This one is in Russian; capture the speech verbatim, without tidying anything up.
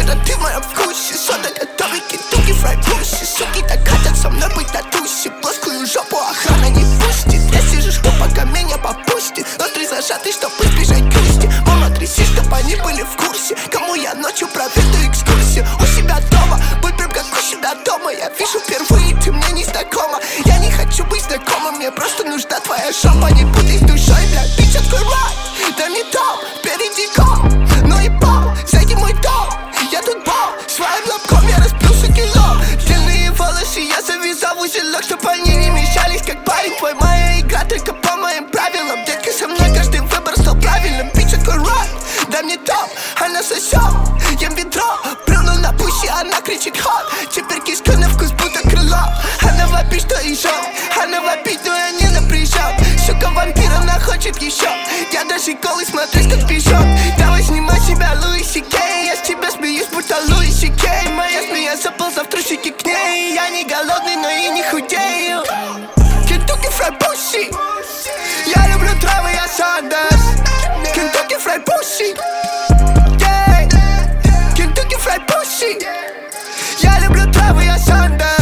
да ты в моем вкусе. Сода готовый, кентукки фрай пусси. Суки так хотят со мной быть на тусе. Плоскую жопу охрана не пустит. Я сижу, что пока меня попустит. Острый зажатый, чтоб избежать грусти. Мама, тряси, чтоб они были в курсе. Кому я ночью проведу экскурсию. У себя дома, будь прям как у себя дома. Я вижу впервые, ты мне не знакома. Я не хочу быть знакомым, мне просто нужна твоя жопа. Не путай с душой, бля, bitch, открывай. Да не там, впереди ком. Ну и пол, зайди в мой дом. Я тут бал, своим лобком я распился кило. Длинные волосы я завязал в узелок, чтоб они не мешались, как парень твой. Моя игра только по моим правилам. Детка, со мной каждый выбор стал правильным. Bitch, открывай, дай мне дом. Она сосет, ем ведро. Плюнул на пуще, она кричит хот. Теперь кишка на вкус, будто крыло. Она вопит, что и жёг. Она вопит, но я не напряжён. Сука, вампир, она хочет еще. Я даже голый смотрю, как пижон. Давай снимай себя, Луи Си Кей. Я с тебя смеюсь, будто Луи Си Кей. Моя змея заползла в трусики к ней. Я не голодный, но и не худею. Кентукки фрай пусси. Я люблю травы, я Сандерс. Кентукки фрай пусси. Кентукки фрай пусси. Я люблю травы, я Сандерс.